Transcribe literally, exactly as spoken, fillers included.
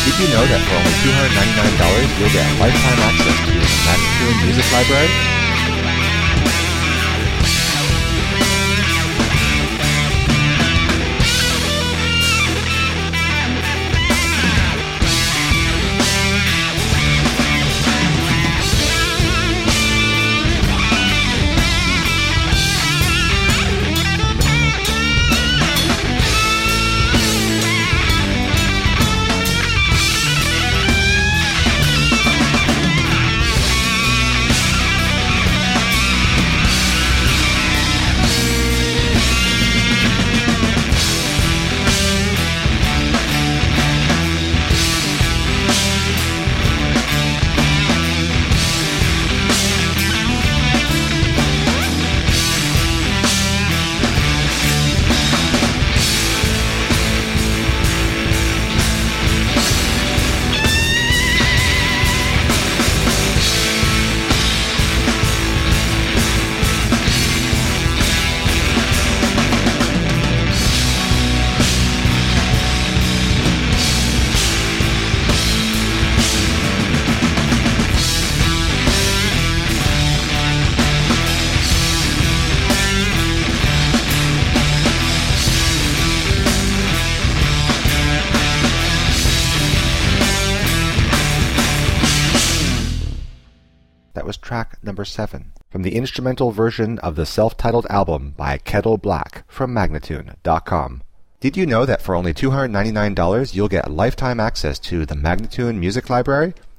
Did you know that for only two hundred ninety-nine dollars you'll get lifetime access to the Magnatune Music Library? That was track number seven from the instrumental version of the self-titled album by Kettle Black from Magnatune dot com. Did you know that for only two hundred ninety-nine dollars you'll get lifetime access to the Magnatune Music Library?